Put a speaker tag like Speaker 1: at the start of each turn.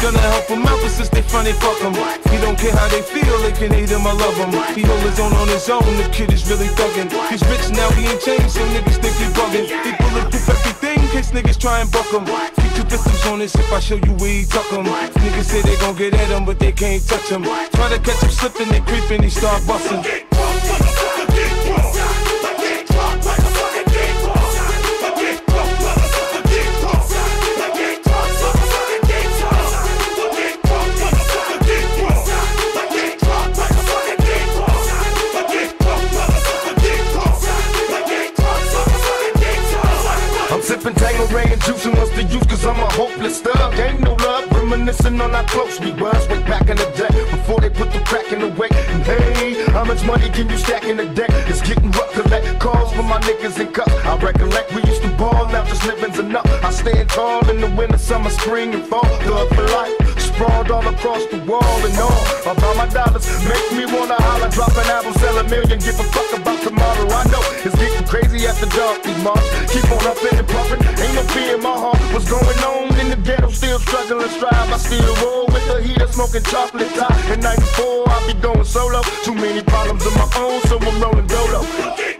Speaker 1: gonna help him out, but since they funny, fuck him. He don't care how they feel, they can hate him or love him. He hold his own on his own, the kid is really thuggin'. He's rich now, he ain't changed, so niggas think he buggin'. He bulletproof everything in case niggas try and buck him. Keep 2 pistols on his hip, I show you where he tuck him. Niggas say they gon' get at him, but they can't touch him. Try to catch him slipping, they creeping, he start bustin'.
Speaker 2: Sippin' Tanqueray and juicing what's the use, cause I'm a hopeless thug. Ain't no love, reminiscing on how close we was way back in the day, before they put the crack in the way. And hey, how much money can you stack in a day? It's getting rough, collect calls for my niggas in cups. I recollect we used to ball, now just living's enough. I stand tall in the winter, summer, spring, and fall. Thug for life, sprawled all across the wall and all. About my dollars, make me wanna holler. Drop an album, sell a million, give a fuck about tomorrow. I know it's getting crazy after dark, these months. Keep on up in the puffin', ain't no fear in my heart. What's going on in the ghetto? Still struggling, strive. I still roll with the heater, smoking chocolate top. In '94, I be going solo. Too many problems of my own, so I'm rolling dolo.